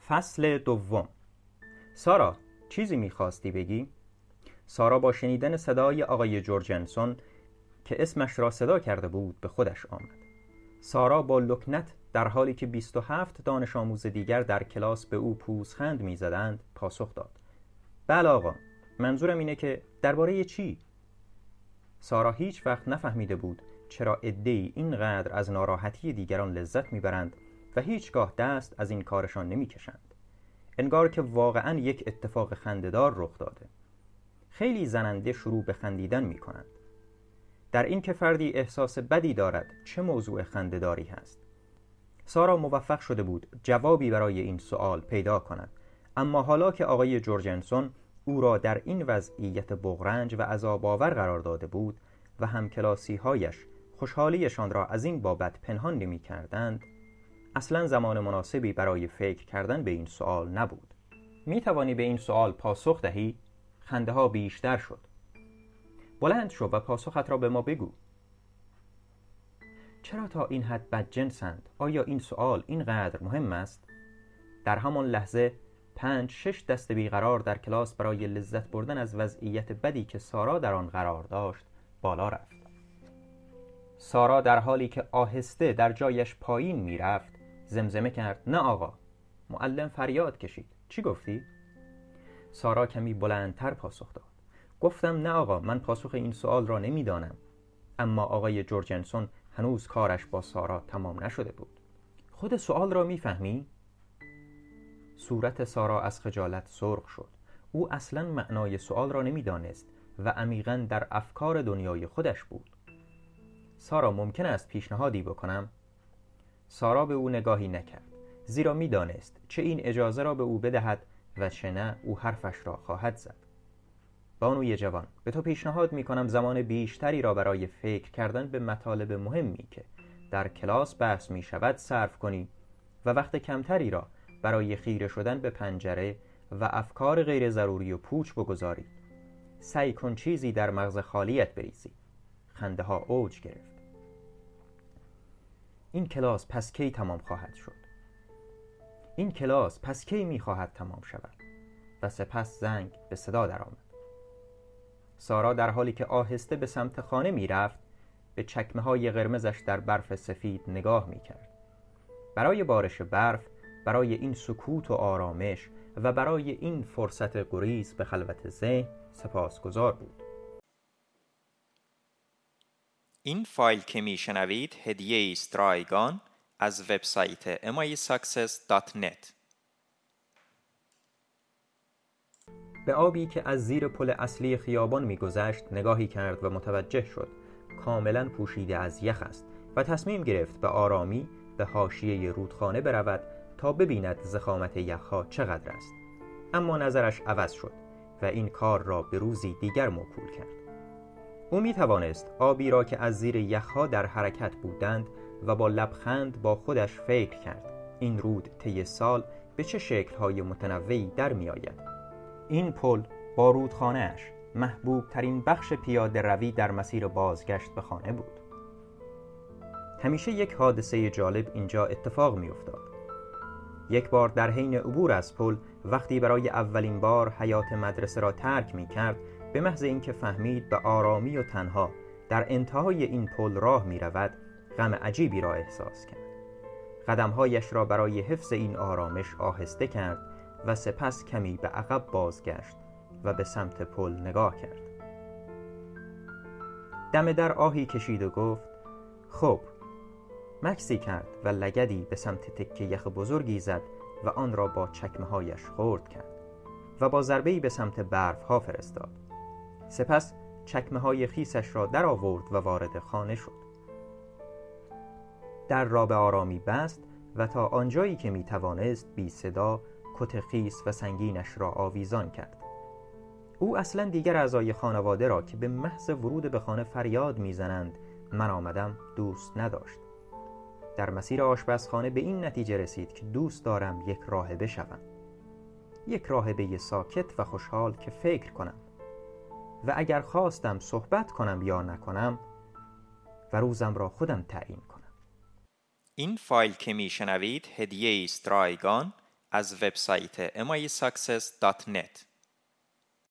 فصل دوم. سارا، چیزی می‌خواستی بگی؟ سارا با شنیدن صدای آقای جورجنسون که اسمش را صدا کرده بود به خودش آمد. سارا با لکنت در حالی که 27 دانش آموز دیگر در کلاس به او پوزخند می‌زدند پاسخ داد: بله آقا، منظورم اینه که درباره چی؟ سارا هیچ وقت نفهمیده بود چرا عده‌ای اینقدر از ناراحتی دیگران لذت می‌برند و هیچگاه دست از این کارشان نمی‌کشند. انگار که واقعاً یک اتفاق خنده‌دار رخ داده. خیلی زننده شروع به خندیدن می‌کنند. در این که فردی احساس بدی دارد چه موضوع خنده‌داری هست؟ سارا موفق شده بود جوابی برای این سوال پیدا کند، اما حالا که آقای جورجنسون او را در این وضعیت بغرنج و عذاب‌آور قرار داده بود و همکلاسی‌هایش خوشحالیشان را از این بابت پنهان نمی‌کردند، اصلاً زمان مناسبی برای فکر کردن به این سوال نبود. می‌توانی به این سوال پاسخ دهی؟ خنده‌ها بیشتر شد. بلند شو و پاسخت را به ما بگو. چرا تا این حد بدجنسند؟ آیا این سوال اینقدر مهم است؟ در همان لحظه 5-6 دست بیقرار در کلاس برای لذت بردن از وضعیت بدی که سارا در آن قرار داشت بالا رفت. سارا در حالی که آهسته در جایش پایین میرفت زمزمه کرد: نه آقا. معلم فریاد کشید: چی گفتی؟ سارا کمی بلندتر پاسخ داد: گفتم نه آقا، من پاسخ این سوال را نمیدانم. اما آقای جورجنسون هنوز کارش با سارا تمام نشده بود. خود سوال را میفهمی؟ صورت سارا از خجالت سرخ شد. او اصلاً معنای سوال را نمیدانست و عمیقاً در افکار دنیای خودش بود. سارا، ممکن است پیشنهادی بکنم؟ سارا به او نگاهی نکرد، زیرا میدانست چه این اجازه را به او بدهد و چه نه او حرفش را خواهد زد. بانوی جوان، به تو پیشنهاد میکنم زمان بیشتری را برای فکر کردن به مطالب مهمی که در کلاس بحث می شود صرف کنی و وقت کمتری را برای خیره شدن به پنجره و افکار غیر ضروری و پوچ بگذاری. سعی کن چیزی در مغز خالیت بریزی. خنده ها اوج گرفت. این کلاس پس کی تمام خواهد شد؟ این کلاس پس کی می خواهد تمام شود؟ و سپس زنگ به صدا درآمد. سارا در حالی که آهسته به سمت خانه می رفت به چکمه های قرمزش در برف سفید نگاه می کرد. برای بارش برف، برای این سکوت و آرامش و برای این فرصت گریز به خلوت ذهن سپاسگزار بود. این فایل که می شنوید هدیه است رایگان از وبسایت mysuccess.net. به آبی که از زیر پل اصلی خیابان می‌گذشت نگاهی کرد و متوجه شد کاملاً پوشیده از یخ است و تصمیم گرفت به آرامی به حاشیه رودخانه برود تا ببیند ضخامت یخ‌ها چقدر است. اما نظرش عوض شد و این کار را به روزی دیگر موکول کرد. او می‌توانست آبی را که از زیر یخ‌ها در حرکت بودند و با لبخند با خودش فکر کرد این رود طی سال به چه شکل‌های متنوعی در می‌آید. این پل با رودخانه‌اش محبوب ترین بخش پیاده روی در مسیر بازگشت به خانه بود. همیشه یک حادثه جالب اینجا اتفاق می افتاد. یک بار در حین عبور از پل وقتی برای اولین بار حیاط مدرسه را ترک می کرد، به محض اینکه فهمید به آرامی و تنها در انتهای این پل راه می رود، غم عجیبی را احساس کرد. قدمهایش را برای حفظ این آرامش آهسته کرد و سپس کمی به عقب بازگشت و به سمت پل نگاه کرد. دم در آهی کشید و گفت: خب. مکسی کرد و لگدی به سمت تکه یخ بزرگی زد و آن را با چکمه هایش خرد کرد و با ضربه‌ای به سمت برف ها فرستاد. سپس چکمه های خیسش را در آورد و وارد خانه شد. در را به آرامی بست و تا آنجایی که می توانست بی صدا کت خیس و سنگینش را آویزان کرد. او اصلا دیگر اعضای خانواده را که به محض ورود به خانه فریاد میزنند من آمدم دوست نداشت. در مسیر آشپزخانه به این نتیجه رسید که دوست دارم یک راهبه شوم. یک راهبه ساکت و خوشحال که فکر کنم و اگر خواستم صحبت کنم یا نکنم و روزم را خودم تعیین کنم. این فایل که می شنوید هدیه است رایگان از وبسایت mysuccess.net